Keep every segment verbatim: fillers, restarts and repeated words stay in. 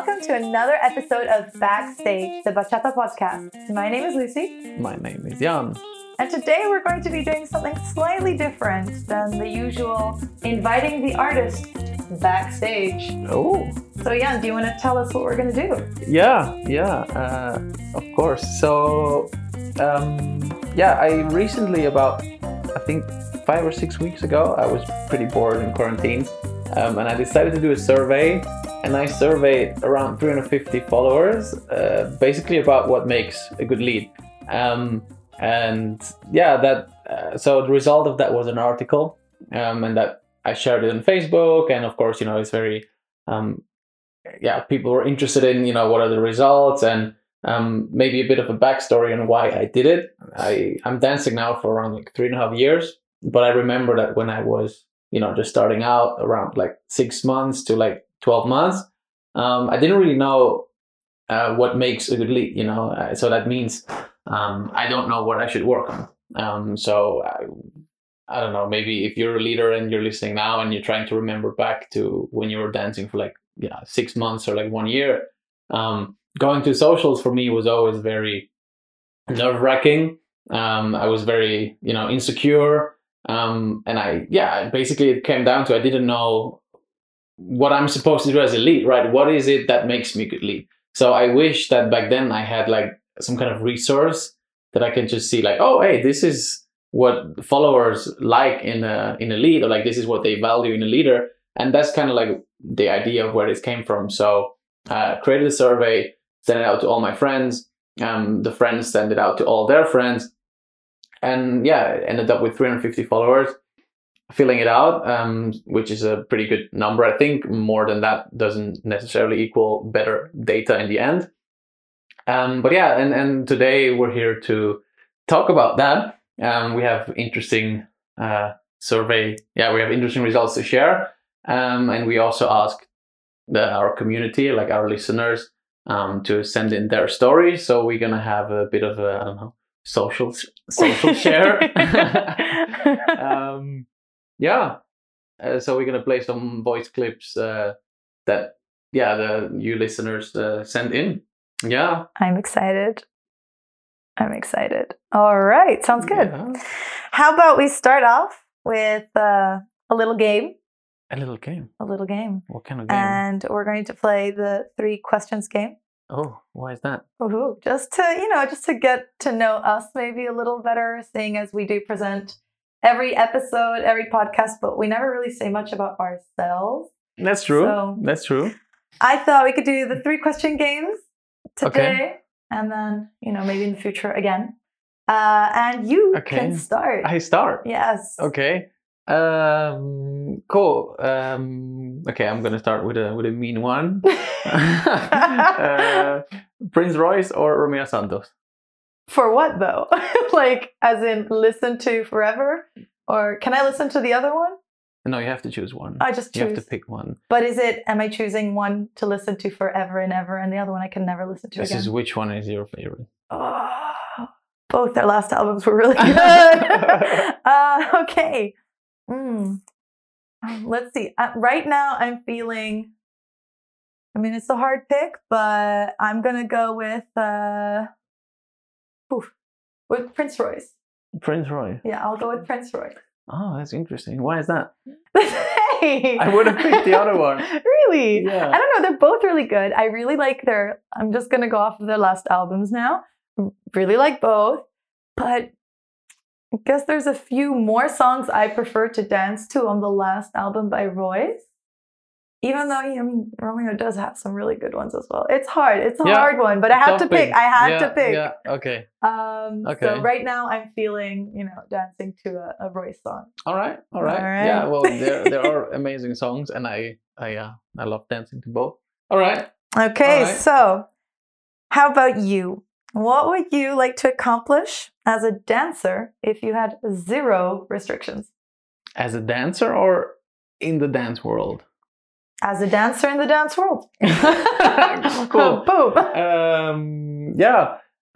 welcome to another episode of Backstage, the Bachata podcast. My name is Lucy. My name is Jan. And today we're going to be doing something slightly different than the usual inviting the artist backstage. Oh. So Jan, do you want to tell us what we're going to do? Yeah, yeah, uh, of course. So, um, yeah, I recently, about, I think, five or six weeks ago, I was pretty bored in quarantine. Um, and I decided to do a survey. And I surveyed around three hundred fifty followers, uh, basically about what makes a good lead. Um, and yeah, that uh, so the result of that was an article, um, and that I shared it on Facebook. And of course, you know, it's very, um, yeah, people were interested in, you know, what are the results and um, maybe a bit of a backstory on why I did it. I, I'm dancing now for around like three and a half years, but I remember that when I was, you know, just starting out around like six months to like twelve months, um, I didn't really know uh, what makes a good lead, you know, uh, so that means um, I don't know what I should work on. Um, so I, I don't know, maybe if you're a leader and you're listening now and you're trying to remember back to when you were dancing for like, yeah, six months or like one year, um, going to socials for me was always very nerve wracking. Um, I was very, you know, insecure. Um, and I, yeah, basically it came down to, I didn't know what I'm supposed to do as a lead, right? What is it that makes me a good lead? So I wish that back then I had like some kind of resource that I can just see like, oh, hey, this is what followers like in a, in a lead, or like, this is what they value in a leader. And that's kind of like the idea of where this came from. So uh, created a survey, sent it out to all my friends. Um, the friends sent it out to all their friends. And yeah, ended up with three hundred fifty followers filling it out, um, which is a pretty good number. I think more than that doesn't necessarily equal better data in the end. Um, but yeah, and, and today we're here to talk about that. Um, we have interesting uh, survey. Yeah, we have interesting results to share. Um, and we also asked the, our community, like our listeners, um, to send in their stories. So we're going to have a bit of a, I don't know, social social share. um, yeah, uh, so we're gonna play some voice clips uh, that yeah the you listeners uh, sent in. Yeah, I'm excited. I'm excited. All right, sounds good. Yeah. How about we start off with uh, a little game? A little game. A little game. What kind of game? And we're going to play the three questions game. Oh, why is that? Ooh, just to, you know, just to get to know us maybe a little better, seeing as we do present every episode, every podcast, but we never really say much about ourselves. That's true. So That's true. I thought we could do the three question games today, Okay. and then, you know, maybe in the future again. Uh, and you Okay. can start. I start. Yes. Okay. Um. Cool. Um. Okay. I'm gonna start with a with a mean one. uh, Prince Royce or Romeo Santos? For what though? Like, as in listen to forever? Or can I listen to the other one? No, you have to choose one. I just choose. You have to pick one. But is it, am I choosing one to listen to forever and ever and the other one I can never listen to This again? is which one is your favorite? Oh, both their last albums were really good. uh, okay. Mm. Let's see. Uh, right now I'm feeling, I mean, it's a hard pick, but I'm going to go with, uh, oof, with Prince Royce. Prince Royce. Yeah, I'll go with Prince Royce. Oh, that's interesting. Why is that? Hey! I would have picked the other one. Really? Yeah. I don't know. They're both really good. I really like their, I'm just going to go off of their last albums now. Really like both. But I guess there's a few more songs I prefer to dance to on the last album by Royce. Even though, I mean, Romeo does have some really good ones as well. It's hard. It's a Yeah. hard one, but I have Tough to pick. I had yeah, to pick. Yeah, okay. Um, Okay. So right now I'm feeling, you know, dancing to a, a Royce song. All right, all right. All right. Yeah, well, there there are amazing songs, and I I uh, I love dancing to both. All right. Okay, All right. so how about you? What would you like to accomplish as a dancer if you had zero restrictions? As a dancer or in the dance world? As a dancer in the dance world. Cool. Boom. Um, yeah.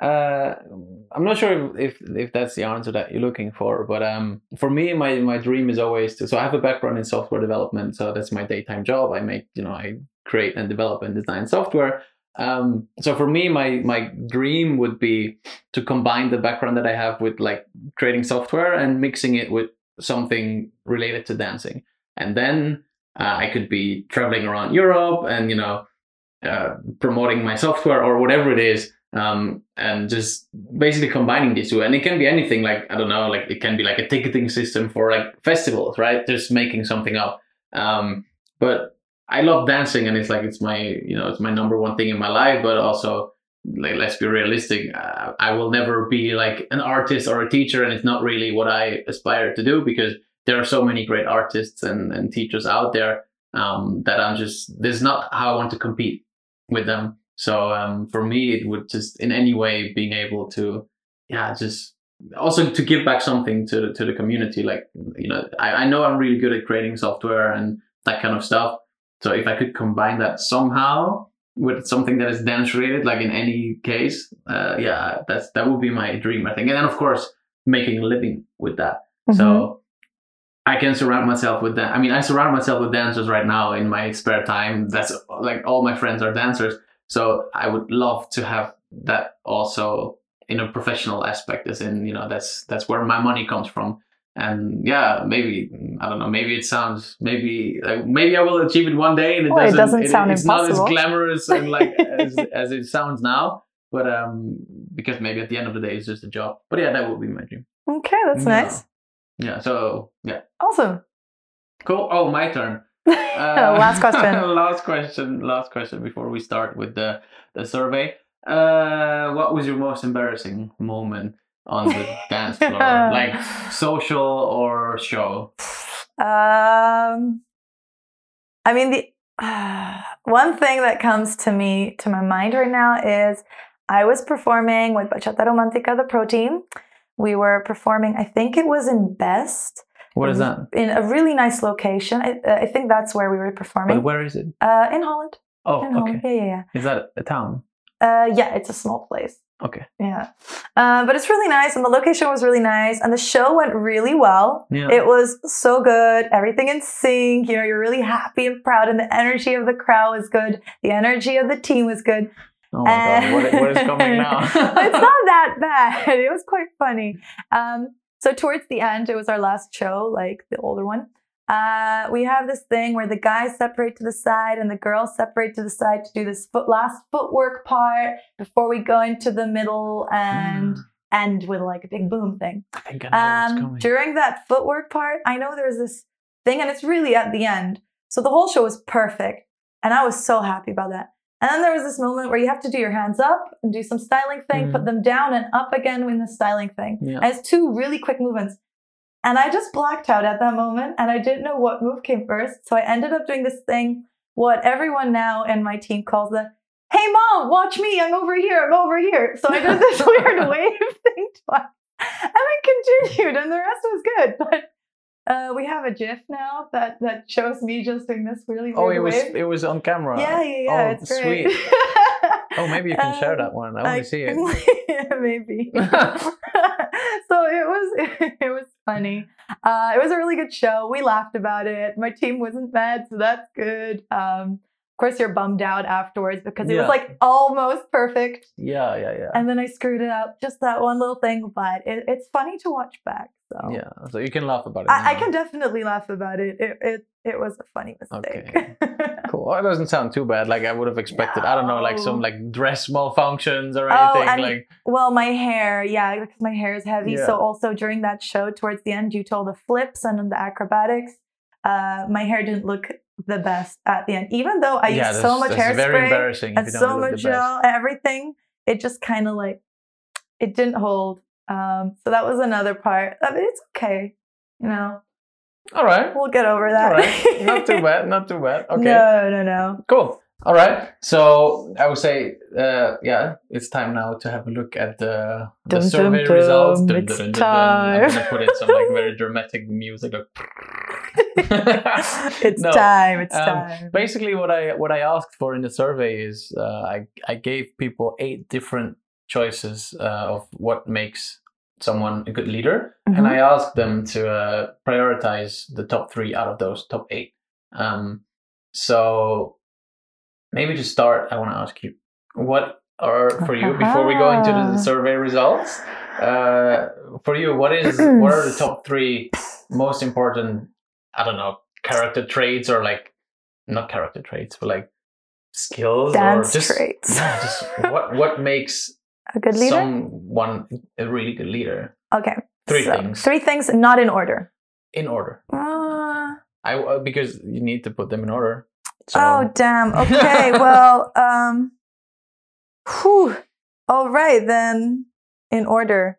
uh, I'm not sure if, if if that's the answer that you're looking for, but um, for me, my my dream is always to. So I have a background in software development, so that's my daytime job. I make, you know, I create and develop and design software. Um, so for me, my my dream would be to combine the background that I have with like creating software and mixing it with something related to dancing, and then uh, I could be traveling around Europe and, you know, uh, promoting my software or whatever it is. Um, and just basically combining these two, and it can be anything. Like, I don't know, like it can be like a ticketing system for like festivals, right? Just making something up. Um, but I love dancing, and it's like it's my, you know, it's my number one thing in my life. But also, like, let's be realistic. Uh, I will never be like an artist or a teacher, and it's not really what I aspire to do, because there are so many great artists and, and teachers out there um, that I'm just, this is not how I want to compete with them. So um, for me, it would just in any way being able to, yeah, just also to give back something to to the community. Like, you know, I, I know I'm really good at creating software and that kind of stuff. So if I could combine that somehow with something that is dance related, like in any case, uh, yeah, that's that would be my dream, I think. And then of course, making a living with that. Mm-hmm. So I can surround myself with that. I mean, I surround myself with dancers right now in my spare time. That's like all my friends are dancers. So I would love to have that also in a professional aspect, as in, you know, that's that's where my money comes from. And yeah, maybe, I don't know, maybe it sounds, maybe like, maybe I will achieve it one day, and it well, doesn't, it doesn't it, sound it's impossible. not as glamorous and like as, as it sounds now. But um, because maybe at the end of the day, it's just a job. But yeah, that would be my dream. Okay, that's yeah. nice. Yeah, so yeah. Awesome. Cool. Oh, my turn. Uh, last question. last question. Last question before we start with the, the survey. Uh, what was your most embarrassing moment on the dance floor? Like social or show? Um, I mean, the uh, one thing that comes to me, to my mind right now is I was performing with Bachata Romantica, the pro team. We were performing, I think it was in Best. What is that? In a really nice location. I, I think that's where we were performing. But where is it? Uh, in Holland. Oh, in okay. Holland. Yeah, yeah, yeah. Is that a town? Uh, yeah, it's a small place. Okay. Yeah. Uh, but it's really nice, and the location was really nice, and the show went really well. Yeah. It was so good. Everything in sync. You know, you're really happy and proud, and the energy of the crowd was good. The energy of the team was good. Oh my God, what, what is coming now? It's not that bad. It was quite funny. Um, so towards the end, it was our last show, like the older one. Uh, we have this thing where the guys separate to the side and the girls separate to the side to do this foot, last footwork part before we go into the middle and mm. end with like a big boom thing. I think I know um, what's coming. During that footwork part, I know there's this thing, and it's really at the end. So the whole show was perfect, and I was so happy about that. And then there was this moment where you have to do your hands up and do some styling thing, mm. put them down and up again with the styling thing. Yeah. And it's two really quick movements. And I just blacked out at that moment, and I didn't know what move came first. So I ended up doing this thing, what everyone now in my team calls the, hey mom, watch me, I'm over here, I'm over here. So I did this weird wave thing twice. And I continued, and the rest was good. But uh, we have a GIF now that, that shows me just doing this really weird Oh, it was wave. it was on camera. Yeah, yeah, yeah. Oh, it's great. Sweet. Oh, maybe you can um, share that one. I want to see it. Yeah, maybe. So it was it was funny. Uh, it was a really good show. We laughed about it. My team wasn't bad, so that's good. Um, of course, you're bummed out afterwards because it yeah. was like almost perfect. Yeah, yeah, yeah. And then I screwed it up, just that one little thing. But it, it's funny to watch back. So yeah, so you can laugh about it. I, I can definitely laugh about it. It it, it was a funny mistake. Okay. Cool. Well, it doesn't sound too bad. Like I would have expected. No. I don't know, like some like dress malfunctions or anything. Oh, and, like well, my hair, yeah, because my hair is heavy. Yeah. So also during that show, towards the end, due to all the flips and the acrobatics, uh, my hair didn't look the best at the end. Even though I yeah, used so much hairspray very embarrassing and so much gel, everything, it just kind of like it didn't hold. Um, so that was another part. I mean, it's okay, you know. All right. We'll get over that. All right. Not too bad. Not too bad. Okay. No, no, no. Cool. All right. So I would say, uh, yeah, it's time now to have a look at the, the dun, survey dun, results. dun, Dun, it's dun, dun, time. dun. I'm gonna put in some like very dramatic music. Like, it's no. time. It's um, time. Basically, what I what I asked for in the survey is uh, I I gave people eight different choices uh, of what makes someone a good leader, Mhm. and I asked them to uh, prioritize the top three out of those top eight. Um, so maybe to start, I want to ask you, what are for you before we go into the survey results? Uh, for you, what is what are the top three most important? I don't know, character traits or like not character traits, but like skills Dance or just traits. yeah, just what what makes A good leader? someone a really good leader? Okay. Three so, things. Three things, not in order. In order. Uh, I uh, because you need to put them in order. So. Oh damn. Okay. well, um, whew. All right then. In order.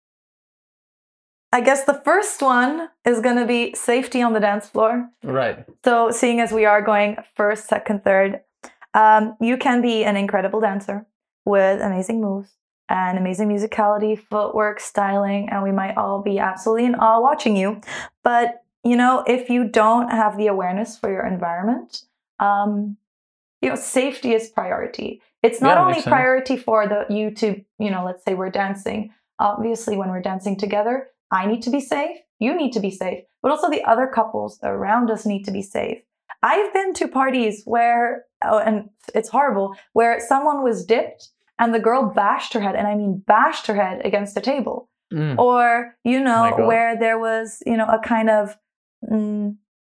I guess the first one is going to be safety on the dance floor. Right. So, seeing as we are going first, second, third, um, you can be an incredible dancer with amazing moves and amazing musicality, footwork, styling, and we might all be absolutely in awe watching you. But, you know, if you don't have the awareness for your environment, um, you know, safety is priority. It's not Yeah, only makes sense. priority for the you to, you know, let's say we're dancing. Obviously, when we're dancing together, I need to be safe, you need to be safe, but also the other couples around us need to be safe. I've been to parties where, oh, and it's horrible, where someone was dipped and the girl bashed her head, and I mean bashed her head against the table. Mm. Or, you know, God. where there was, you know, a kind of mm,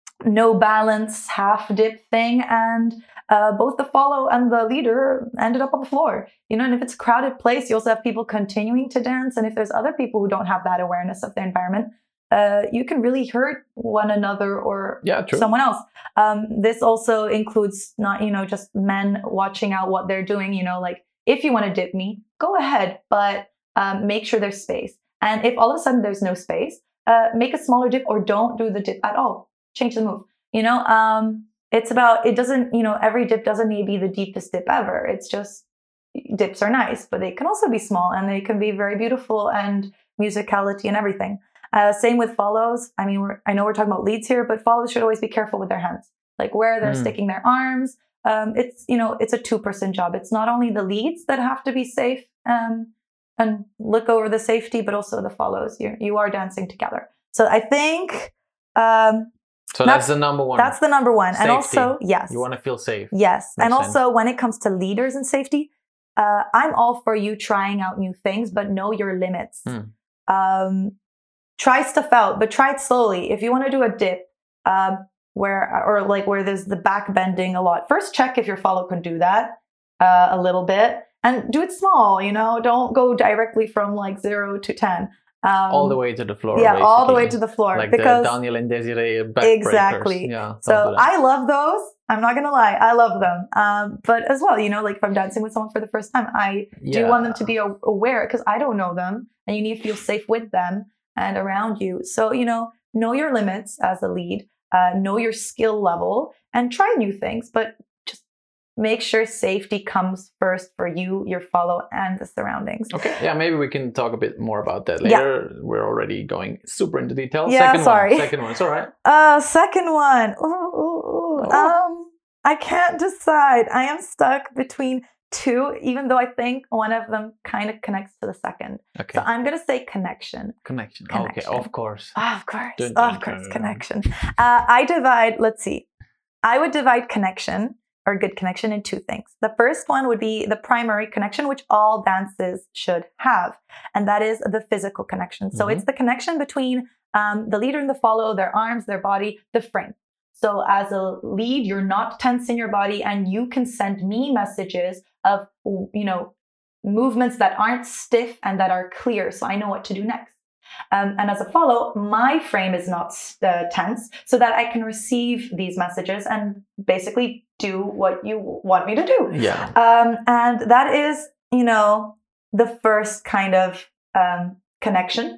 no balance half dip thing, and uh, both the follow and the leader ended up on the floor. You know, and if it's a crowded place, you also have people continuing to dance. And if there's other people who don't have that awareness of their environment, uh, you can really hurt one another or Yeah, true. someone else. Um, this also includes not, you know, just men watching out what they're doing. You know, like if you want to dip me, go ahead, but um, make sure there's space. And if all of a sudden there's no space, uh, make a smaller dip or don't do the dip at all. Change the move. You know, um, it's about, it doesn't, you know, every dip doesn't need to be the deepest dip ever. It's just, dips are nice, but they can also be small and they can be very beautiful and musicality and everything. Uh, same with follows. I mean, we're, I know we're talking about leads here, but follows should always be careful with their hands, like where they're Mm. sticking their arms. Um, it's, you know, it's a two-person job. It's not only the leads that have to be safe um, and look over the safety, but also the follows. You you are dancing together. So I think um, So that's, that's the number one. That's the number one. Safety. And also, yes. You want to feel safe. Yes. Makes and also sense. when it comes to leaders and safety, uh, I'm all for you trying out new things, but know your limits. Hmm. Um, try stuff out, but try it slowly. If you want to do a dip, um, where, or like where there's the back bending a lot, first check if your follow can do that uh, a little bit and do it small, you know, don't go directly from like zero to ten. Um, all the way to the floor. Yeah, basically. all the way to the floor. Like because the Daniel and Desiree backbreakers. Exactly. Yeah, so I love those. I'm not going to lie. I love them. Um, but as well, you know, like if I'm dancing with someone for the first time, I yeah. do want them to be aware because I don't know them and you need to feel safe with them and around you. So, you know, know your limits as a lead, uh, know your skill level and try new things, but just make sure safety comes first for you, your follow, and the surroundings. Okay. Yeah, maybe we can talk a bit more about that later. Yeah. We're already going super into detail. Yeah, second sorry. One. Second one. It's all right. Uh, second one. Ooh, ooh, ooh. Oh. Um, I can't decide. I am stuck between two, even though I think one of them kind of connects to the second. Okay. So I'm going to say connection. Connection. Connection. Okay, of course. Oh, of course. Dun, Oh, dun, of course, dun. connection. Uh, I divide, let's see. I would divide connection or good connection in two things. The first one would be the primary connection, which all dances should have. And that is the physical connection. So mm-hmm. it's the connection between um, the leader and the follow, their arms, their body, the frame. So as a lead, you're not tense in your body and you can send me messages of, you know, movements that aren't stiff and that are clear. So I know what to do next. Um, and as a follow, my frame is not uh, tense so that I can receive these messages and basically do what you want me to do. Yeah. Um, and that is, you know, the first kind of um, connection.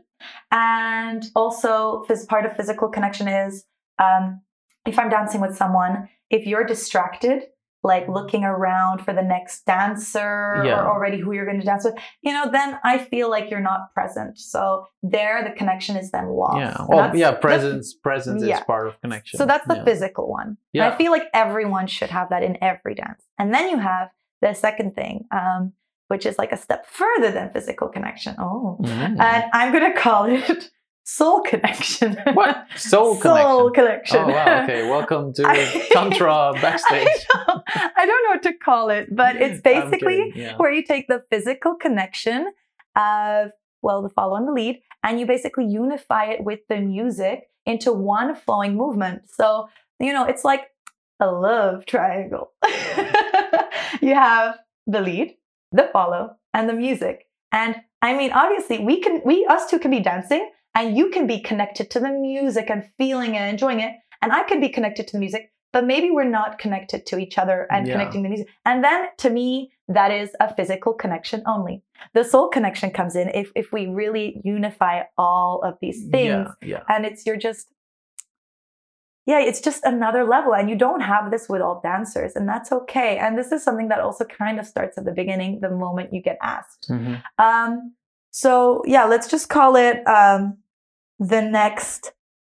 And also, this part of physical connection is, um, if I'm dancing with someone, if you're distracted, like looking around for the next dancer yeah. or already who you're going to dance with, you know, then I feel like you're not present. So there, the connection is then lost. Yeah, well, yeah, presence, presence yeah. is part of connection. So that's the yeah. physical one. Yeah. I feel like everyone should have that in every dance. And then you have the second thing. Um, which is like a step further than physical connection. Oh, Mhm. and I'm gonna call it soul connection. What? Soul Soul connection. connection. Oh wow, okay. Welcome to I- Tantra backstage. I, don't, I don't know what to call it, but it's I'm basically kidding, yeah. where you take the physical connection of, well, the follow and the lead, and you basically unify it with the music into one flowing movement. So, you know, it's like a love triangle. You have the lead, the follow, and the music. And I mean, obviously, we can, we, us two can be dancing, and you can be connected to the music and feeling and enjoying it. And I can be connected to the music, but maybe we're not connected to each other and Yeah. connecting the music. And then to me, that is a physical connection only. The soul connection comes in if, if we really unify all of these things. Yeah, yeah. And it's, you're just, yeah, it's just another level. And you don't have this with all dancers, and that's okay. And this is something that also kind of starts at the beginning, the moment you get asked. Mhm. Um, so yeah, let's just call it um, the next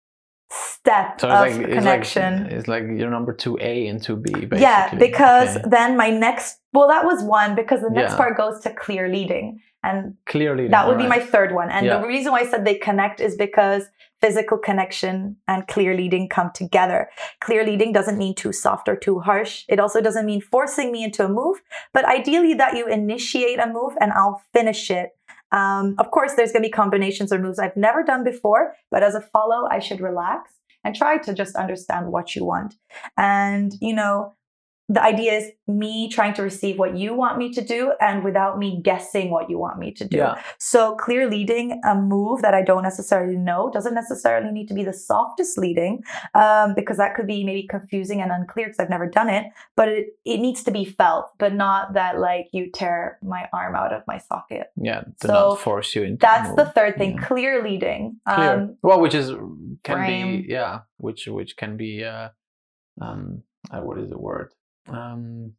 step So of it's like, connection. It's like, it's like your number two A and two B, basically. Yeah, because Okay. then my next, well, that was one, because the next Yeah. part goes to clear leading. And Clearly. that would be my third one. And Yeah. the reason why I said they connect is because physical connection and clear leading come together. Clear leading doesn't mean too soft or too harsh. It also doesn't mean forcing me into a move, but ideally that you initiate a move and I'll finish it. Um, of course, there's going to be combinations or moves I've never done before, but as a follow, I should relax and try to just understand what you want. And, you know, the idea is me trying to receive what you want me to do and without me guessing what you want me to do. Yeah. So clear leading, a move that I don't necessarily know, doesn't necessarily need to be the softest leading, um, because that could be maybe confusing and unclear because I've never done it, but it, it needs to be felt, but not that like you tear my arm out of my socket. Yeah, to So not force you into That's move. the third thing, Yeah. clear leading. Clear. Um, Well, which is can frame. be yeah, which which can be uh, um, uh, what is the word? Um,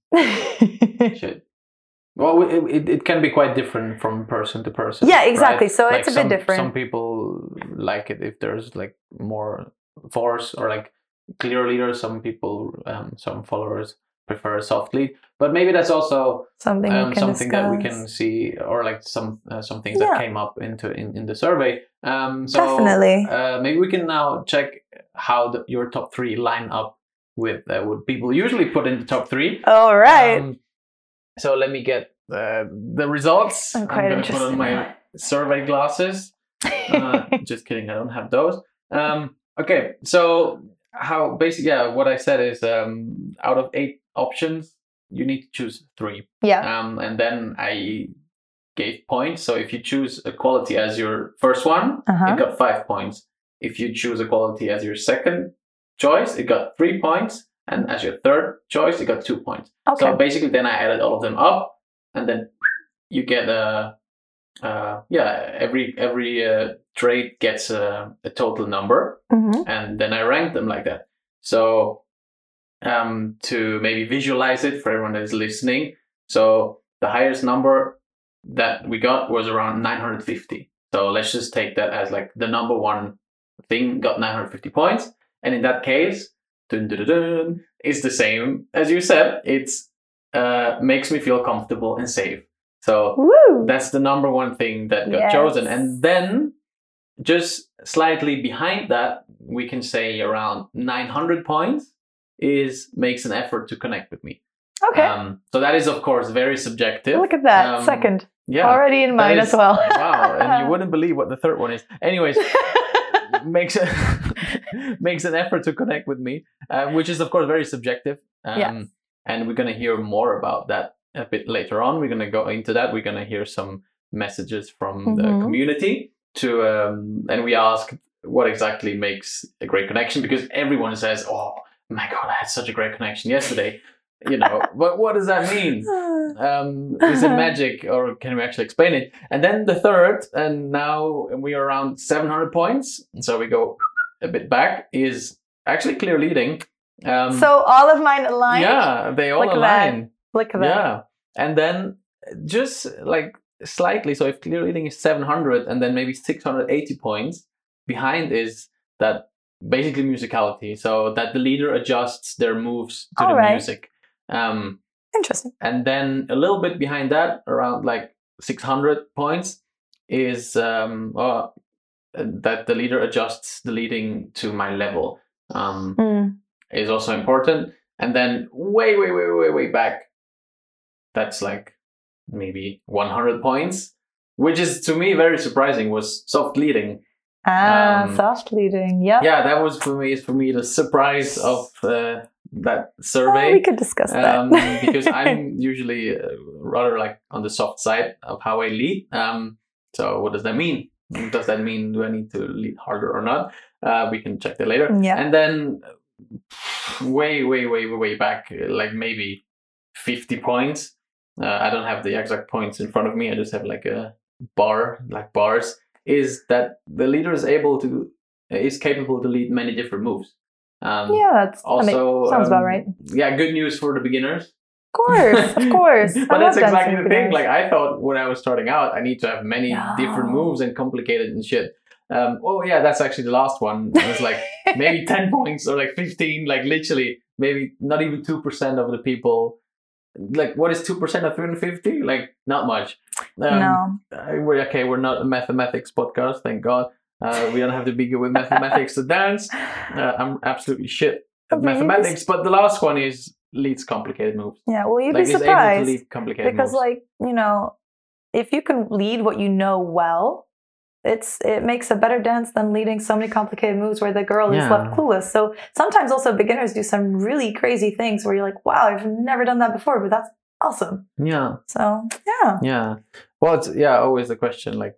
shit. Well, it, it it can be quite different from person to person. Yeah, exactly. right? So Like it's a some, bit different. Some people like it if there's like more force or like clear leader. Some people, um, some followers prefer a soft lead. But maybe that's also something um, we can something that we discuss. can see, or like some uh, some things Yeah. that came up into in, in the survey. Um, so Definitely. uh, maybe we can now check how the, your top three line up with uh, what people usually put in the top three. All right. Um, so let me get uh, the results. I'm quite gonna interested. put on my survey glasses. Uh, just kidding, I don't have those. Um, okay, so how basically, yeah, what I said is um, out of eight options, you need to choose three. yeah. Um, and then I gave points. So if you choose equality as your first one, Uh-huh. it got five points. If you choose equality as your second choice, it got three points. And as your third choice, it got two points. Okay. So basically, then I added all of them up, and then you get a, uh, yeah, every every uh, trait gets a, a total number, hmm and then I ranked them like that. So um, to maybe visualize it for everyone that is listening, so the highest number that we got was around nine hundred fifty. So let's just take that as like the number one thing got nine hundred fifty points, and in that case, dun, dun, dun, dun, it's the same as you said. It's uh, makes me feel comfortable and safe. So Woo. that's the number one thing that got Yes. chosen. And then just slightly behind that, we can say around nine hundred points is makes an effort to connect with me. Okay. Um, so that is, of course, very subjective. Look at that. um, Second. Yeah. Already in that mine is- as well. Wow. And you wouldn't believe what the third one is. Anyways, makes a, makes an effort to connect with me, uh, which is, of course, very subjective. Um, Yes. And we're going to hear more about that a bit later on. We're going to go into that. We're going to hear some messages from the Mhm. community to, um, and we asked what exactly makes a great connection, because everyone says, "Oh my God, I had such a great connection yesterday." You know, but what does that mean? Um, is it magic, or can we actually explain it? And then the third, and now we are around seven hundred points, so we go a bit back, is actually clear leading. Um, So all of mine align. yeah, they all Look at that. align. Look at that. Yeah, and then just like slightly, so if clear leading is seven hundred, and then maybe six hundred eighty points behind is that basically musicality, so that the leader adjusts their moves to All the right. music. Um, Interesting. And then a little bit behind that, around like six hundred points, is um, uh, that the leader adjusts the leading to my level. Um, Mm. is also important. And then way, way, way, way, way back, that's like maybe one hundred points, which is to me very surprising, was soft leading. Ah, Um, soft leading. Yeah. Yeah, that was for me, for me the surprise of uh, that survey. Oh, we could discuss that. um, because I'm usually uh, rather like on the soft side of how I lead. Um, so what does that mean? Does that mean do I need to lead harder or not? Uh, we can check that later. Yeah. And then way, way, way, way back, like maybe fifty points. Uh, I don't have the exact points in front of me. I just have like a bar, like bars. Is that the leader is able to, is capable to lead many different moves. Um, yeah, that's also that makes, sounds um, about right. Yeah, good news for the beginners. Of course, of course. But I that's love exactly dancing the with thing. beginners. Like I thought when I was starting out, I need to have many No. different moves and complicated and shit. Um, oh yeah, that's actually the last one. It was like maybe ten points or like fifteen. Like literally, maybe not even two percent of the people. Like what is two percent of three hundred fifty? Like not much. Um, no. uh, we're okay. We're not a mathematics podcast, thank God. Uh, we don't have to be good with mathematics to dance. Uh, I'm absolutely shit at Okay, mathematics. But the last one is leads complicated moves. Yeah, well, you'd Like be is able to surprised lead complicated because, moves. like, you know, if you can lead what you know well, it's it makes a better dance than leading so many complicated moves where the girl is Yeah. left clueless. So sometimes also beginners do some really crazy things where you're like, wow, I've never done that before, but that's awesome. Yeah, So yeah, yeah. Well, it's yeah, always the question like.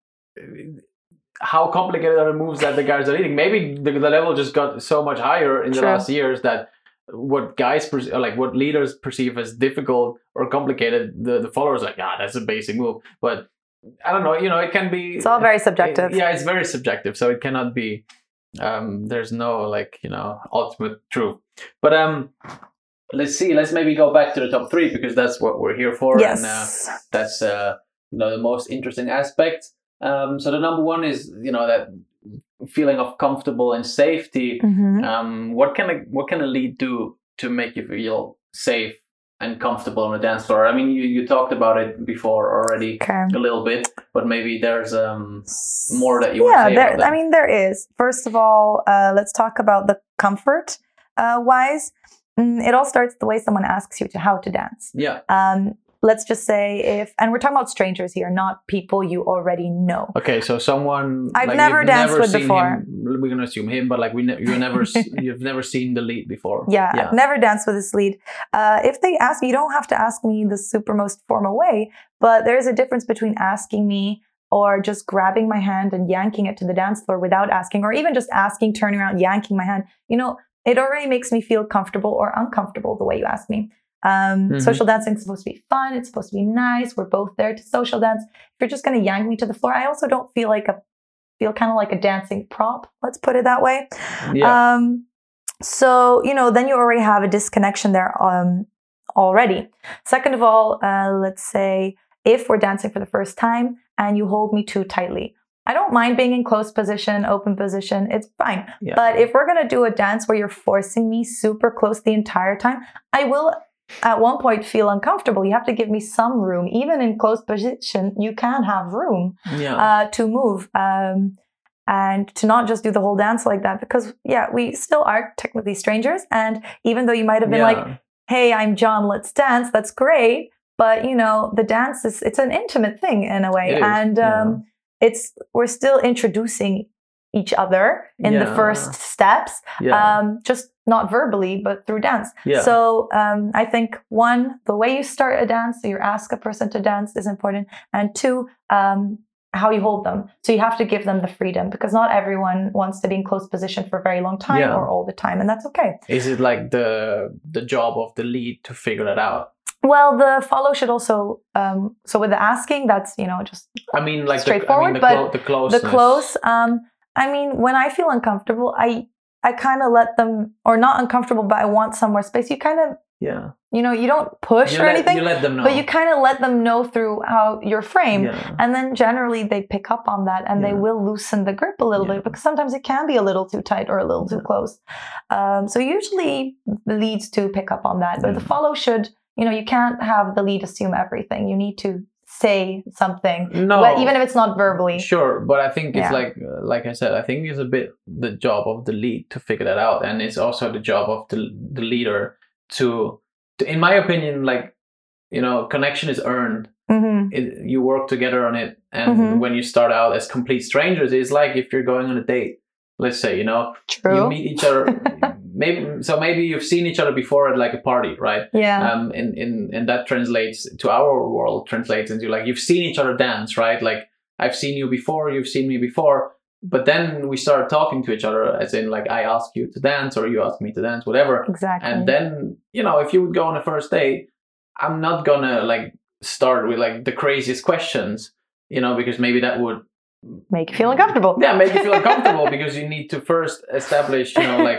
How complicated are the moves that the guys are leading? Maybe the, the level just got so much higher in the True. last years that what guys perceive, like what leaders perceive as difficult or complicated, the, the followers are like, ah, that's a basic move. But I don't know, you know, it can be. it's all very subjective. It, yeah, it's very subjective, so it cannot be. Um, there's no like you know ultimate truth. But um, let's see. Let's maybe go back to the top three because that's what we're here for. Yes. And uh, that's uh, you know the most interesting aspect. Um, so the number one is you know that feeling of comfortable and safety. Mhm. Um, what can a what can a lead do to make you feel safe and comfortable on a dance floor? I mean, you, you talked about it before already Okay. a little bit, but maybe there's um more that you yeah, want to say there, about that. I mean, there is. First of all, uh, let's talk about the comfort uh, wise. Mm, it all starts the way someone asks you to how to dance. Yeah. Um, let's just say if, and we're talking about strangers here, not people you already know. Okay, so someone I've like, never you've danced never with seen before. him- we're gonna assume him, but like we ne- you never s- you've never seen the lead before. Yeah, I've never danced with this lead. Uh, if they ask me, you don't have to ask me the super most formal way, but there's a difference between asking me or just grabbing my hand and yanking it to the dance floor without asking, or even just asking, turning around, yanking my hand. You know, it already makes me feel comfortable or uncomfortable the way you ask me. Um, Mhm. Social dancing is supposed to be fun. It's supposed to be nice. We're both there to social dance. If you're just going to yank me to the floor, I also don't feel like a feel kind of like a dancing prop. Let's put it that way. Yeah. Um, so, you know, then you already have a disconnection there um, already. Second of all, uh, let's say if we're dancing for the first time and you hold me too tightly, I don't mind being in close position, open position. It's fine. Yeah. But if we're going to do a dance where you're forcing me super close the entire time, I will at one point feel uncomfortable. You have to give me some room. Even in close position, you can have room yeah. uh, to move um, and to not just do the whole dance like that. Because, yeah, we still are technically strangers. And even though you might have been Yeah. like, hey, I'm John, let's dance. That's great. But, you know, the dance is, it's an intimate thing in a way. It is, and um, it's, we're still introducing each other in the Yeah. first steps, yeah. um, just not verbally, but through dance. Yeah. So um, I think one, the way you start a dance, so you ask a person to dance is important. And two, um, how you hold them. So you have to give them the freedom because not everyone wants to be in close position for a very long time Yeah. or all the time. And that's okay. Is it like the the job of the lead to figure that out? Well, the follow should also, um, so with the asking, that's, you know, just I mean, like straightforward, the, I mean, the, but clo- the closeness. the close. Um, I mean, when I feel uncomfortable, I I kind of let them, or not uncomfortable, but I want some more space. You kind of, Yeah. you know, you don't push You or let, anything, You let them know. but you kind of let them know through how you're framed. Yeah. And then generally they pick up on that and they Yeah. will loosen the grip a little Yeah. bit because sometimes it can be a little too tight or a little too Yeah. close. Um, so usually leads to pick up on that, but Yeah. the follow should, you know, you can't have the lead assume everything. You need to say something, No, but even if it's not verbally. Sure, but I think it's Yeah. like uh, like I said, I think it's a bit the job of the lead to figure that out, and it's also the job of the the leader to, to in my opinion, like, you know, connection is earned. Mm-hmm. It, you work together on it, and Mhm. when you start out as complete strangers, it's like if you're going on a date. Let's say, you know, True. you meet each other. maybe so maybe you've seen each other before at like a party, right? Yeah. Um, and, and, and that translates to our world, translates into like, you've seen each other dance, right? Like, I've seen you before, you've seen me before, but then we start talking to each other, as in like, I ask you to dance or you ask me to dance, whatever. Exactly. And then, you know, if you would go on a first date, I'm not gonna like start with like the craziest questions, you know, because maybe that would make you feel uncomfortable. Yeah, make you feel uncomfortable because you need to first establish, you know, like,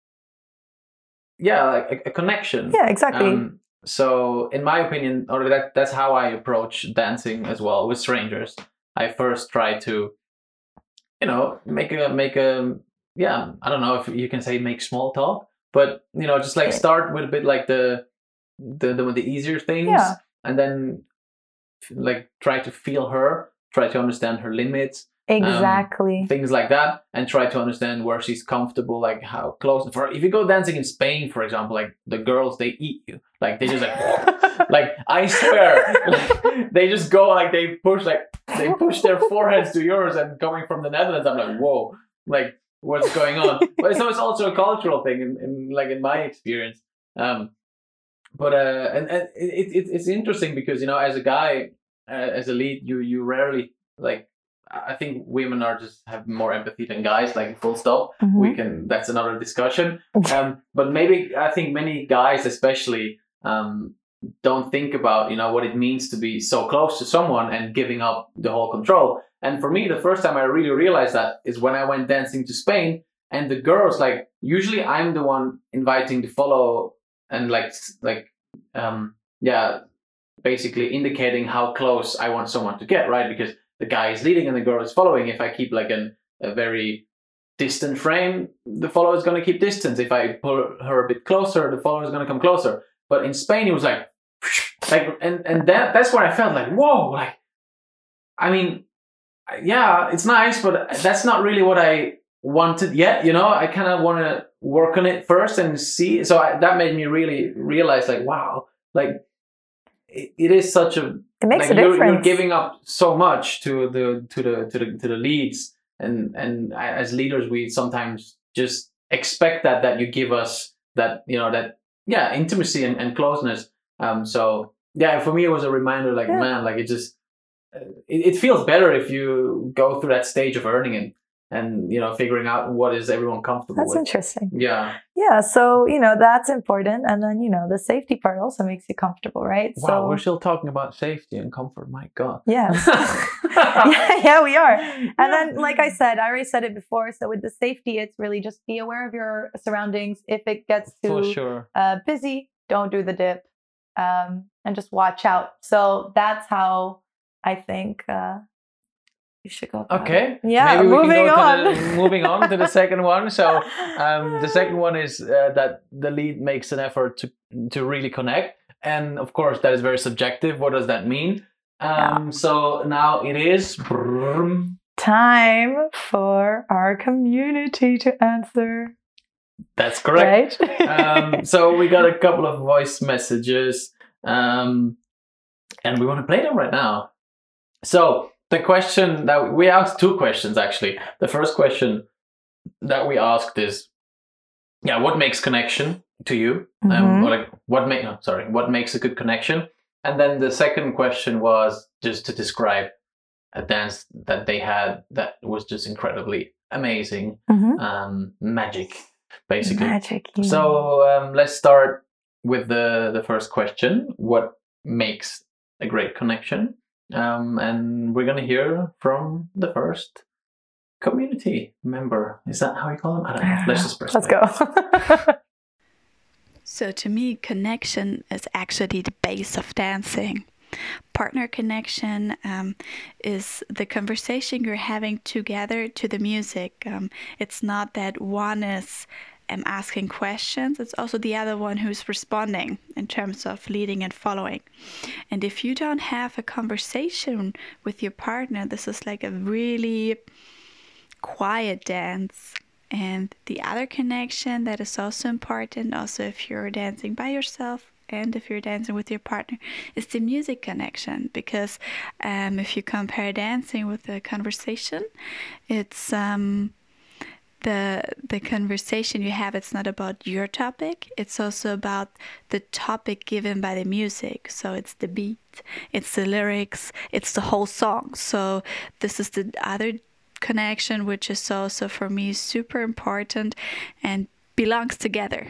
yeah, like a, a connection. Yeah, exactly. Um, so, in my opinion, or that that's how I approach dancing as well with strangers. I first try to, you know, make a make a yeah. I don't know if you can say make small talk, but you know, just like start with a bit like the the the, the easier things, Yeah. and then like try to feel her, try to understand her limits. Exactly. Um, things like that, and try to understand where she's comfortable, like how close. For if you go dancing in Spain, for example, like the girls, they eat you, like they just like, like I swear, like, they just go like they push like they push their foreheads to yours. And coming from the Netherlands, I'm like, whoa, like what's going on? But so it's also a cultural thing, in, in like in my experience. Um, but uh, and, and it, it it's interesting because, you know, as a guy, uh, as a lead, you you rarely like. I think women are just have more empathy than guys, like full stop. Mhm. We can, that's another discussion. Um, but maybe I think many guys especially um, don't think about, you know, what it means to be so close to someone and giving up the whole control. And for me, the first time I really realized that is when I went dancing to Spain, and the girls, like, usually I'm the one inviting to follow and like, like, um, yeah, basically indicating how close I want someone to get, right? Because the guy is leading and the girl is following. If I keep like an, a very distant frame, the follower is going to keep distance. If I pull her a bit closer, the follower is going to come closer. But in Spain, it was like, like, and, and that, that's where I felt like, whoa, like, I mean, yeah, it's nice, but that's not really what I wanted yet. You know, I kind of want to work on it first and see. So I, that made me really realize like, wow, like it, it is such a, It makes like a you're, difference. you're giving up so much to the to the to the to the leads, and and as leaders, we sometimes just expect that that you give us that, you know, that yeah intimacy and, and closeness. Um. So yeah, for me, it was a reminder. Like Yeah. man, like it just it, it feels better if you go through that stage of earning it, and you know, figuring out what is everyone comfortable That's with. interesting. Yeah. Yeah, so, you know, that's important. And then, you know, the safety part also makes you comfortable, right? Wow, so, we're still talking about safety and comfort. My God. yes. yeah, yeah, we are. And then, like I said, I already said it before. So with the safety, it's really just be aware of your surroundings. If it gets For too sure. uh, busy, don't do the dip, um, and just watch out. So that's how I think uh, you should go about Okay. it. Yeah, Maybe we moving can go on. To the, moving on to the second one. So um, the second one is uh, that the lead makes an effort to to really connect, and of course that is very subjective. What does that mean? Um, Yeah. So now it is Time for our community to answer. That's correct. Right? um, so we got a couple of voice messages, um, and we want to play them right now. So the question that we asked, two questions actually. The first question that we asked is, yeah, what makes connection to you? Um, Mhm. or like what make no, sorry, what makes a good connection? And then the second question was just to describe a dance that they had that was just incredibly amazing, Mhm. um, magic, basically. Magic. yeah. So um, let's start with the the first question: what makes a great connection? Um, and we're gonna hear from the first community member. Is that how you call them? I don't know. Let's just press Let's play. go. So to me, connection is actually the base of dancing. Partner connection um, is the conversation you're having together to the music. Um, it's not that one is am asking questions, it's also the other one who's responding in terms of leading and following. And if you don't have a conversation with your partner, this is like a really quiet dance. And the other connection that is also important, also if you're dancing by yourself and if you're dancing with your partner, is the music connection. Because um, if you compare dancing with a conversation, it's um, the the conversation you have, it's not about your topic, it's also about the topic given by the music. So it's the beat, it's the lyrics, it's the whole song. So this is the other connection, which is also for me super important and belongs together.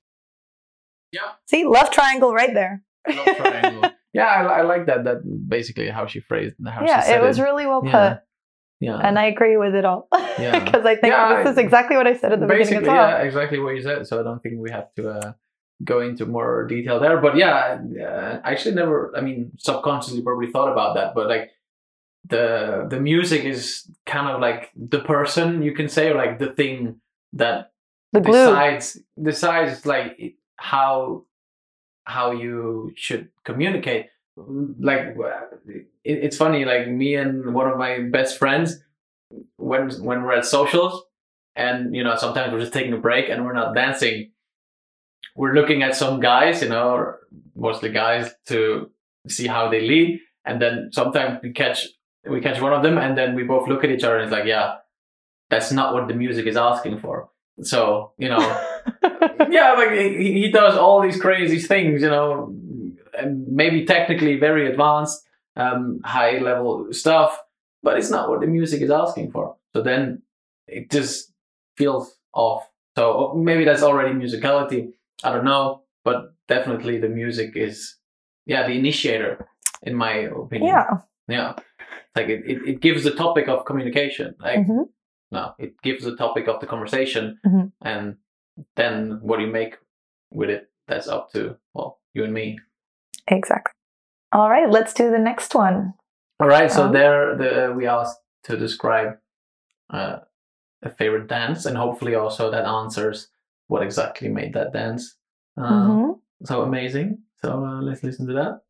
Yeah. See, love triangle right there. Love triangle. Yeah, I, I like that. That basically how she phrased. How yeah, she said it was it. really well Yeah. put. Yeah. And I agree with it all. Yeah. Because I think Yeah, this is exactly what I said at the beginning Basically, as well. yeah, exactly what you said. So I don't think we have to uh, go into more detail there. But yeah, uh, I actually never. I mean, subconsciously probably thought about that. But like the the music is kind of like the person, you can say, or like the thing that The glue. decides decides like it- how how you should communicate. Like it, it's funny, like me and one of my best friends, when when we're at socials, and you know sometimes we're just taking a break and we're not dancing, we're looking at some guys, you know, mostly guys, to see how they lead, and then sometimes we catch we catch one of them, and then we both look at each other and it's like, yeah, that's not what the music is asking for. So you know, yeah, like he, he does all these crazy things, you know, and maybe technically very advanced, um, high level stuff, but it's not what the music is asking for. So then it just feels off. So maybe that's already musicality. I don't know, but definitely the music is, yeah, the initiator, in my opinion. Yeah. Yeah. Like it, it, it gives the topic of communication. Like, Mhm. no, it gives the topic of the conversation, Mhm. and then what do you make with it? That's up to, well, you and me. Exactly. All right, let's do the next one. All right. So Um, there, the we asked to describe uh, a favorite dance, and hopefully also that answers what exactly made that dance uh, Mhm. so amazing. So uh, let's listen to that.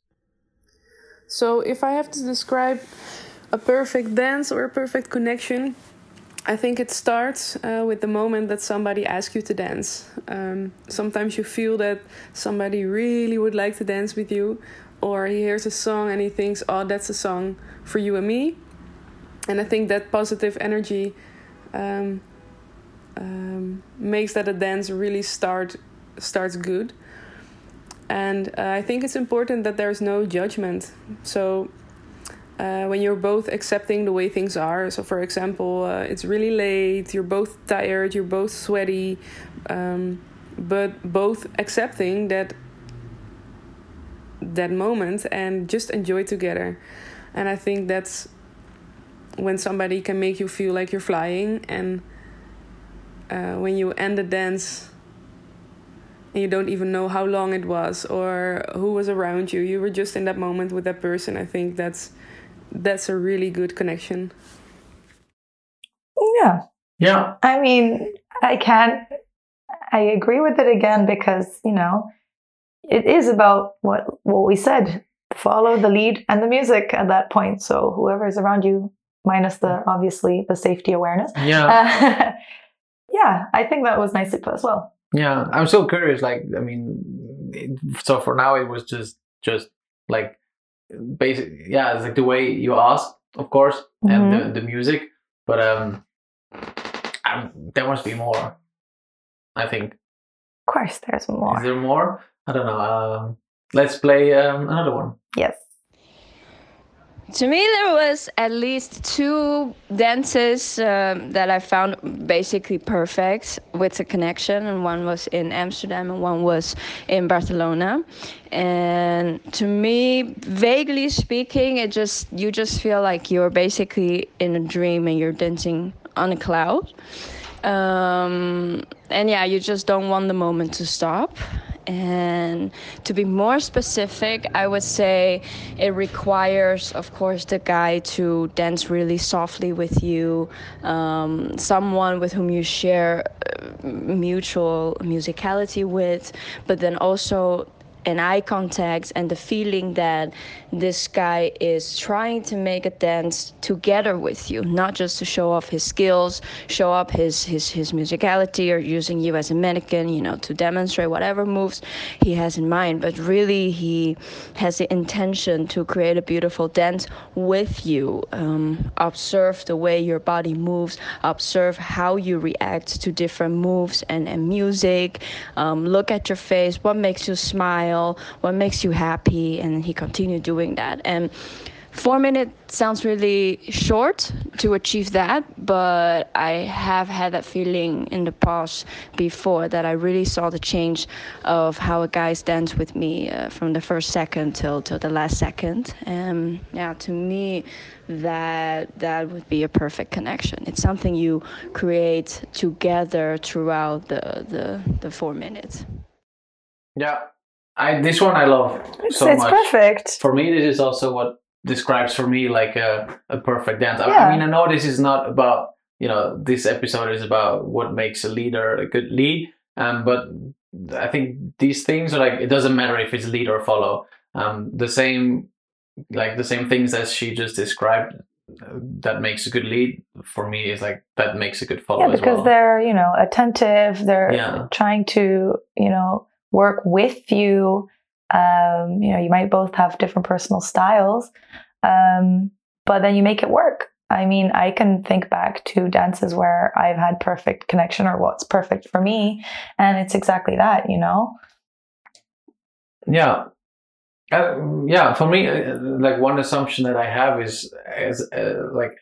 So if I have to describe a perfect dance or a perfect connection, I think it starts uh, with the moment that somebody asks you to dance. Um, sometimes you feel that somebody really would like to dance with you, or he hears a song and he thinks, oh, that's a song for you and me. And I think that positive energy um, um, makes that a dance really start starts good. And uh, I think it's important that there's no judgment. So uh, when you're both accepting the way things are, so for example, uh, it's really late, you're both tired, you're both sweaty, um, but both accepting that that moment and just enjoy together. And I think that's when somebody can make you feel like you're flying, and uh, when you end the dance and you don't even know how long it was or who was around you, you were just in that moment with that person. I think that's that's a really good connection. Yeah. Yeah. I mean, I can't, I agree with it again because, you know, it is about what, what we said, follow the lead and the music at that point. So whoever is around you, minus the, obviously, the safety awareness. Yeah. Uh, yeah, I think that was nicely put as well. Yeah. I'm so curious. Like, I mean, it, so for now it was just, just like basic. Yeah. It's like the way you asked, of course, and Mhm. the, the music, but, um, um, there must be more, I think. Of course, there's more. Is there more? I don't know. Um, let's play um, another one. Yes. To me, there was at least two dances um, that I found basically perfect with the connection, and one was in Amsterdam and one was in Barcelona. And to me, vaguely speaking, it just you just feel like you're basically in a dream and you're dancing on a cloud. Um, and yeah, you just don't want the moment to stop. And to be more specific, I would say it requires, of course, the guy to dance really softly with you, um, someone with whom you share mutual musicality with, but then also an eye contact and the feeling that this guy is trying to make a dance together with you, not just to show off his skills, show up his his his musicality, or using you as a mannequin, you know, to demonstrate whatever moves he has in mind, but really he has the intention to create a beautiful dance with you. Um, observe the way your body moves, observe how you react to different moves and, and music, um, look at your face, what makes you smile, what makes you happy, and he continued doing that. And four minutes sounds really short to achieve that, but I have had that feeling in the past before, that I really saw the change of how a guy stands with me uh, from the first second till till the last second. And yeah, to me, that that would be a perfect connection. It's something you create together throughout the the, the four minutes. Yeah. I, this one I love so it's much. perfect. For me, this is also what describes for me like a, a perfect dance. Yeah. I mean, I know this is not about, you know, this episode is about what makes a leader a good lead. Um, but I think these things are like, it doesn't matter if it's lead or follow. Um, the same, like the same things as she just described, uh, that makes a good lead for me is like, that makes a good follow Yeah, as because well. they're, you know, attentive. They're Yeah. trying to, you know, work with you. Um, you know, you might both have different personal styles, um, but then you make it work. I mean, I can think back to dances where I've had perfect connection, or what's perfect for me, and it's exactly that, you know? Yeah. Uh, yeah, for me, uh, like one assumption that I have is, is uh, like,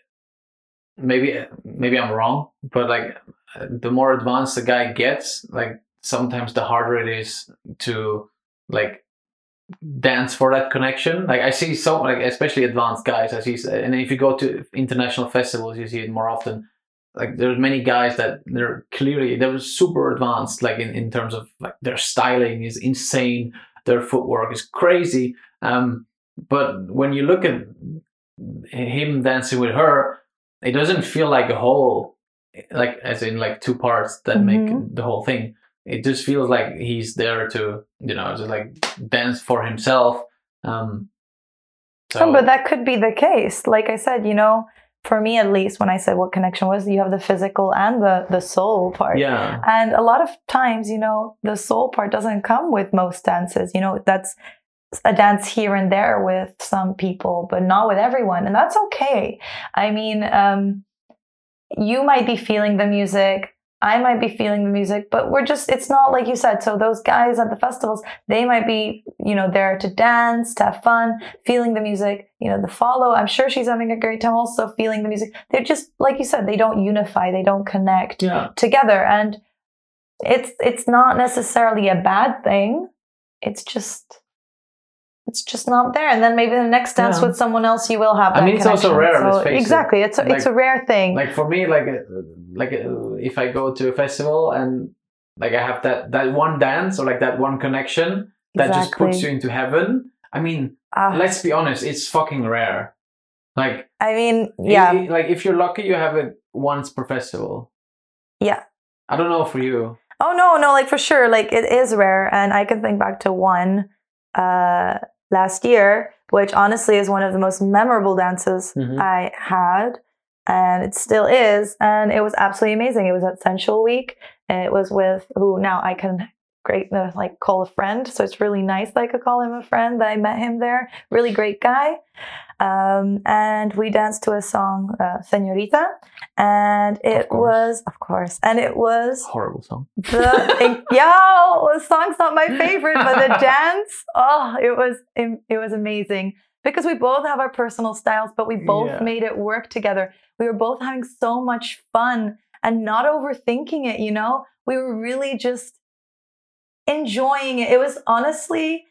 maybe maybe I'm wrong, but like uh, the more advanced the guy gets, like sometimes the harder it is to like dance for that connection. Like I see so, like especially advanced guys, I see, and if you go to international festivals, you see it more often. Like there's many guys that they're clearly, they're super advanced, like in, in terms of like their styling is insane, their footwork is crazy. Um, but when you look at him dancing with her, it doesn't feel like a whole, like as in like two parts that Mm-hmm. make the whole thing. It just feels like he's there to, you know, just like dance for himself. Um, so, Oh, but that could be the case. Like I said, you know, for me at least, when I said what connection was, you have the physical and the, the soul part. yeah, And a lot of times, you know, the soul part doesn't come with most dances. You know, that's a dance here and there with some people, but not with everyone. And that's okay. I mean, um, you might be feeling the music. I might be feeling the music, but we're just, it's not like you said. So those guys at the festivals, they might be, you know, there to dance, to have fun, feeling the music, you know, the follow. I'm sure she's having a great time also feeling the music. They're just, like you said, they don't unify, they don't connect yeah, together. And it's, it's not necessarily a bad thing. It's just, it's just not there. And then maybe the next dance Yeah. with someone else, you will have that I mean, it's also connection. rare, let's So, face it. exactly. It's a, it's a Like- rare thing. like for me, like uh, like uh, if I go to a festival and like I have that that one dance or like that one connection that just puts Exactly. you into heaven. I mean, Ah, let's be honest, it's fucking rare. Like, I mean, yeah. i- i- like if you're lucky, you have it once per festival. Yeah. I don't know for you. Oh no, no, like for sure, like it is rare, and I can think back to one uh, last year, which honestly is one of the most memorable dances Mhm. I had, and it still is, and it was absolutely amazing. It was at Sensual Week, and it was with who now I can great uh, like call a friend, so it's really nice that I could call him a friend. That I met him there, really great guy. Um, and we danced to a song, uh, Señorita, and it course. was, of course, and it was Horrible song. the yeah, the song's not my favorite, but the dance, oh, it was it was amazing because we both have our personal styles, but we both Yeah. made it work together. We were both having so much fun and not overthinking it. You know, we were really just enjoying it. It was honestly.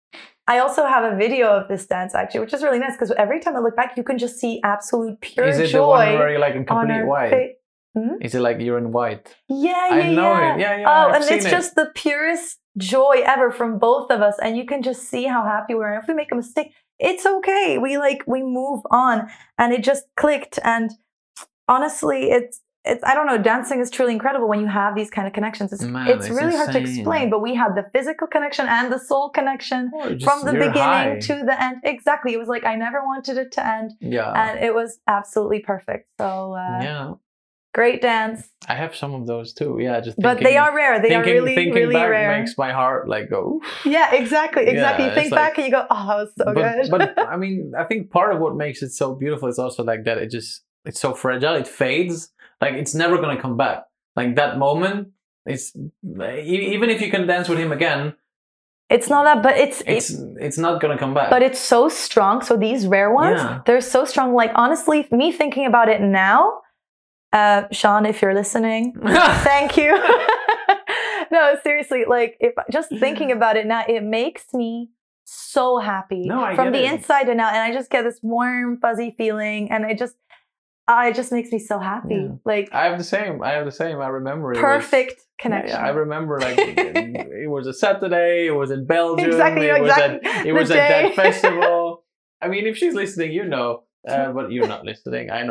I also have a video of this dance actually, which is really nice because every time I look back, you can just see absolute pure Is it joy the one where you're like in on complete her white? face. Hmm? Is it like you're in white? Yeah, yeah, I know yeah. it. Yeah, yeah, Oh, I've and seen it's it. just the purest joy ever from both of us, and you can just see how happy we are. And if we make a mistake, it's okay. We like we move on, and it just clicked. And honestly, it's it's I don't know. Dancing is truly incredible when you have these kind of connections. It's Man, it's it's really hard to insane. explain, but we had the physical connection and the soul connection Or just from the you're beginning high. to the end. Exactly. It was like I never wanted it to end, Yeah. and it was absolutely perfect. So uh, yeah. great dance. I have some of those too. Yeah, just But thinking, they are rare. They thinking, are really, thinking really back rare. makes my heart like go. Oof. Yeah, exactly, exactly. Yeah, you think it's back like- and you go, "Oh, that was so but, good." but I mean, I think part of what makes it so beautiful is also like that it just it's so fragile. It fades. Like it's never gonna come back. Like that moment, it's e- even if you can dance with him again, it's not that, but it's it's it's it's not gonna come back. but it's so strong. So these rare ones, Yeah. they're so strong. Like honestly, me thinking about it now, uh, Sean, if you're listening, thank you. No, seriously, like if just thinking about it now, it makes me so happy No, I from get the it. inside and out, and I just get this warm, fuzzy feeling, and it just, uh, it just makes me so happy. Yeah. Like I have the same. I have the same. I remember it was- perfect Yeah, connection. yeah, I remember like it was a Saturday. It was in Belgium. Exactly, you It know was exactly at it the was at day. that festival. I mean, if she's listening, you know, uh, but you're not listening. I know.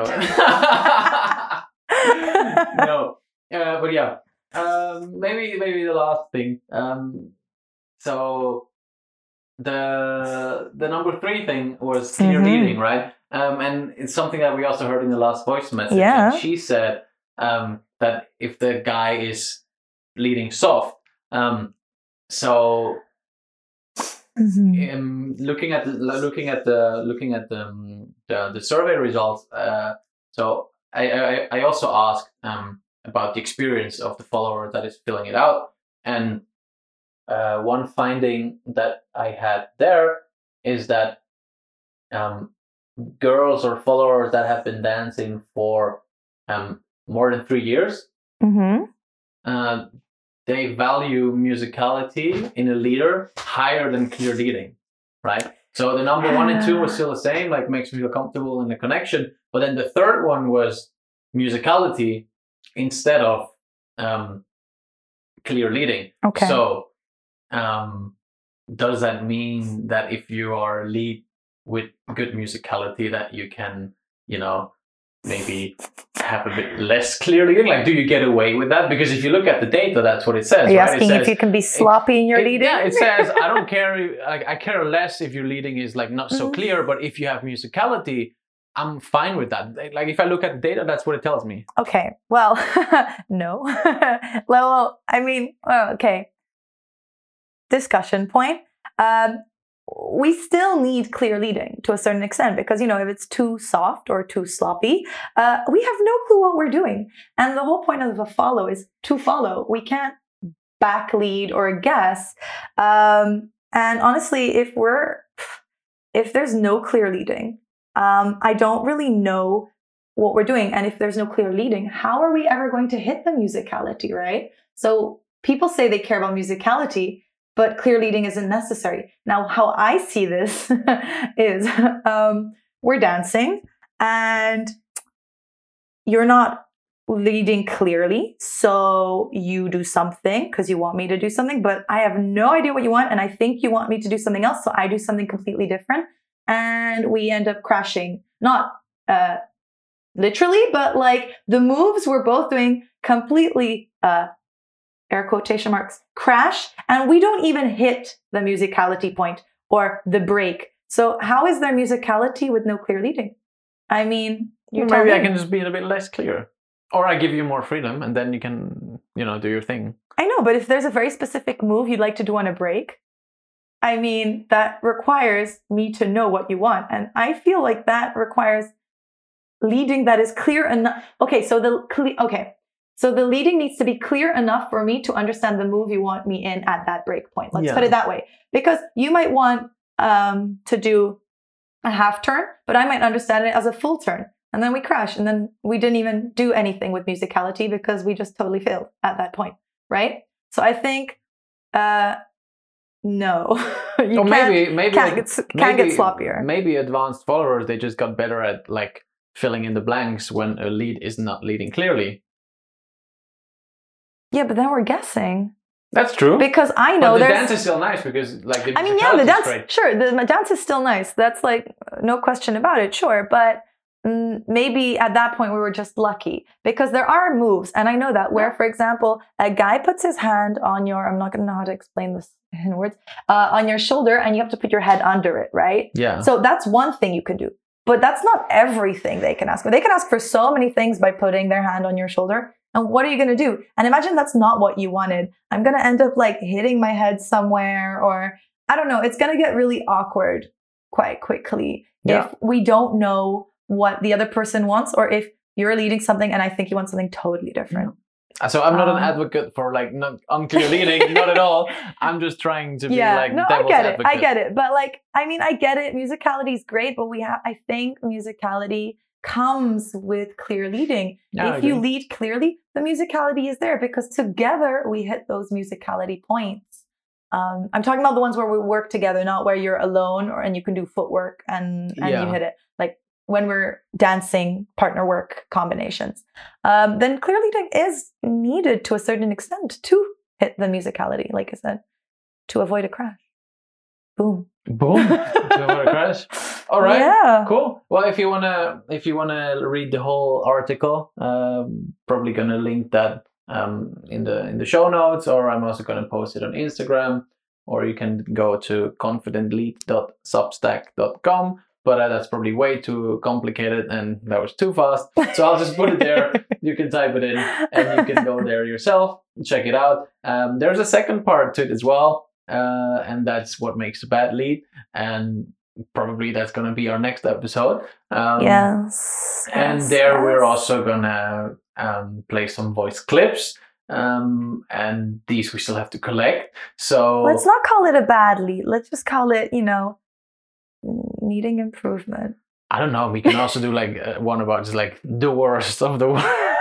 No, uh, but yeah, um, maybe maybe the last thing. Um, so the the number three thing was clear Mhm. leading, right? Um, and it's something that we also heard in the last voice message. Yeah. And she said um, that if the guy is leading soft, um, so Mhm. um, looking at the, looking at the looking at the um, the, the survey results, uh, so I, I I also asked um, about the experience of the follower that is filling it out, and uh, one finding that I had there is that um, girls or followers that have been dancing for um, more than three years, Mhm. uh, they value musicality in a leader higher than clear leading, right? So the number one and two was still the same, like makes me feel comfortable in the connection. But then the third one was musicality instead of um, clear leading. Okay. So um, does that mean that if you are lead with good musicality that you can, you know, maybe have a bit less clear leading? Like, do you get away with that? Because if you look at the data, that's what it says. Are you right? asking it says, if you can be sloppy in your it- leading? Yeah, it says I don't care. Like, I care less if your leading is like not so Mhm. clear, but if you have musicality, I'm fine with that. Like, if I look at the data, that's what it tells me. Okay. Well, no. Well, I mean, well, okay. Discussion point. Um, we still need clear leading to a certain extent because, you know, if it's too soft or too sloppy, uh, we have no clue what we're doing. And the whole point of a follow is to follow. We can't back lead or guess. Um, and honestly, if we're, if there's no clear leading, um, I don't really know what we're doing. And if there's no clear leading, how are we ever going to hit the musicality, right? So people say they care about musicality, but clear leading isn't necessary. Now, how I see this is um, we're dancing and you're not leading clearly. So you do something because you want me to do something, but I have no idea what you want. And I think you want me to do something else. So I do something completely different. And we end up crashing, not uh, literally, but like the moves we're both doing completely, uh, air quotation marks, crash. And we don't even hit the musicality point or the break. So how is there musicality with no clear leading? I mean, you Well, tell maybe me. I can just be a bit less clear. Or I give you more freedom and then you can, you know, do your thing. I know, but if there's a very specific move you'd like to do on a break, I mean, that requires me to know what you want. And I feel like that requires leading that is clear enough. Okay, so the cle- okay. So the leading needs to be clear enough for me to understand the move you want me in at that break point. Let's Yeah. put it that way. Because you might want um, to do a half turn, but I might understand it as a full turn. And then we crash. And then we didn't even do anything with musicality because we just totally failed at that point. Right? So I think, uh, no. you Or can't, maybe maybe can't, like- get, can't maybe, get sloppier. Maybe advanced followers, they just got better at like filling in the blanks when a lead is not leading clearly. Yeah, but then we're guessing. That's true. Because I know but the there's. dance is still nice because like the I mean, yeah, the musicality is dance. great. Sure, the, the dance is still nice. That's like no question about it. Sure, but mm, maybe at that point we were just lucky because there are moves, and I know that where, for example, a guy puts his hand on your. I'm not going to know how to explain this in words. Uh, on your shoulder, and you have to put your head under it, right? Yeah. So that's one thing you can do. But that's not everything they can ask for. They can ask for so many things by putting their hand on your shoulder. And what are you going to do? And imagine that's not what you wanted. I'm going to end up like hitting my head somewhere, or I don't know. It's going to get really awkward quite quickly Yeah. if we don't know what the other person wants, or if you're leading something and I think you want something totally different. So I'm not Um, an advocate for like not unclear leading, not at all. I'm just trying to be Yeah, like no, I devil's get it. advocate. I get it. But like, I mean, I get it. Musicality is great, but we have, I think musicality comes with clear leading. Yeah, I if you agree. lead clearly, the musicality is there because together we hit those musicality points. Um, I'm talking about the ones where we work together, not where you're alone or and you can do footwork and, and Yeah. you hit it. Like when we're dancing partner work combinations, um, then clear leading is needed to a certain extent to hit the musicality, like I said, to avoid a crash. Boom. Boom. To avoid a crash. All right. Yeah. Cool. Well, if you wanna, if you wanna read the whole article, um, probably gonna link that um, in the in the show notes, or I'm also gonna post it on Instagram, or you can go to confident lead dot substack dot com. But uh, that's probably way too complicated, and that was too fast. So I'll just put it there. You can type it in, and you can go there yourself and check it out. Um, there's a second part to it as well, uh, and that's what makes a bad lead, and probably that's going to be our next episode. Um, Yes. And yes, there we're yes. also going to um, play some voice clips, um, and these we still have to collect. So Let's not call it a bad lead. Let's just call it, you know, needing improvement. I don't know. We can also do like uh, one about just like the worst of the worst.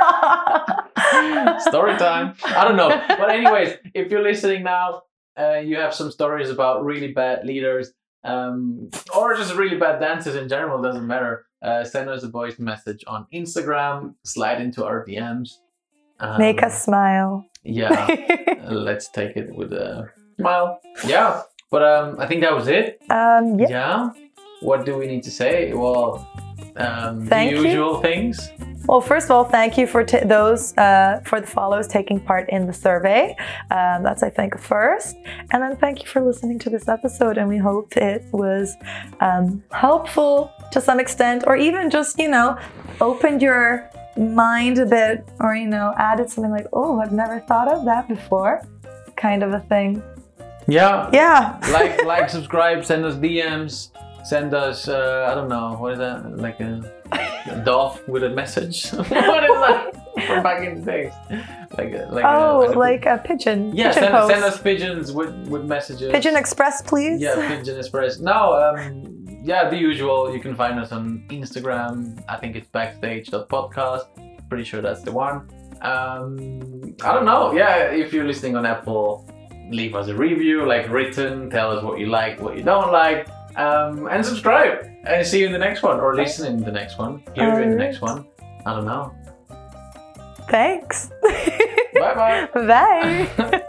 Story time. I don't know. But anyways, if you're listening now, uh, you have some stories about really bad leaders, um, or just really bad dancers in general, doesn't matter. Uh, send us a voice message on Instagram, slide into our D Ms. Um, Make us smile. Yeah. uh, let's take it with a smile. Yeah. But um, I think that was it. um, yeah. Yeah. What do we need to say? Well, um, Thank the you. usual things. Well, first of all, thank you for t- those uh, for the follows taking part in the survey. Um, that's, I think, first. And then thank you for listening to this episode. And we hope it was um, helpful to some extent, or even just, you know, opened your mind a bit, or, you know, added something like, oh, I've never thought of that before, kind of a thing. Yeah. Yeah. like, like, subscribe, send us D Ms, send us, uh, I don't know, what is that? Like a, a dove with a message? What is that? From back in the days. Like a, like Oh, a, like a pigeon. yeah, pigeon send, post. send us pigeons with, with messages. Pigeon Express, please. Yeah, Pigeon Express. No, um, yeah, the usual. You can find us on Instagram. I think it's backstage dot podcast. Pretty sure that's the one. Um, I don't know. Yeah, if you're listening on Apple, leave us a review, like written. Tell us what you like, what you don't like. Um, and subscribe. And see you in the next one. Or listen in the next one. Hear you in the next one. I don't know. Thanks. Bye-bye. Bye.